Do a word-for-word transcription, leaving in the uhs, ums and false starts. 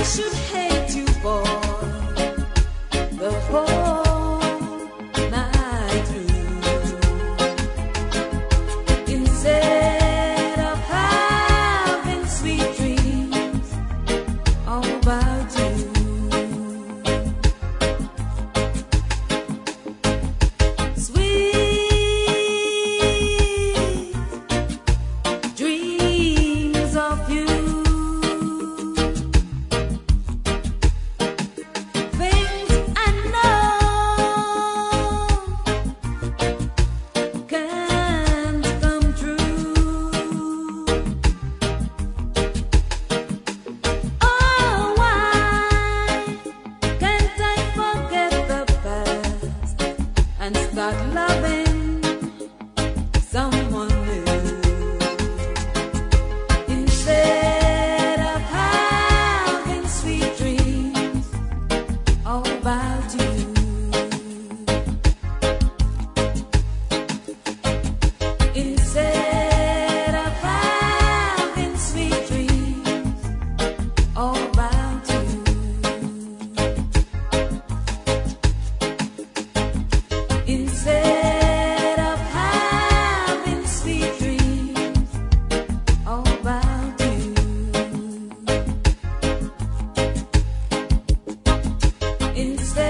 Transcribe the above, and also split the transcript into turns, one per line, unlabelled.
should hate you for the whole night through. Instead of having sweet dreams all about you. Start loving someone new instead of having sweet dreams all about you. Instead of having sweet dreams all about you. Instead of having sweet dreams all about you. Instead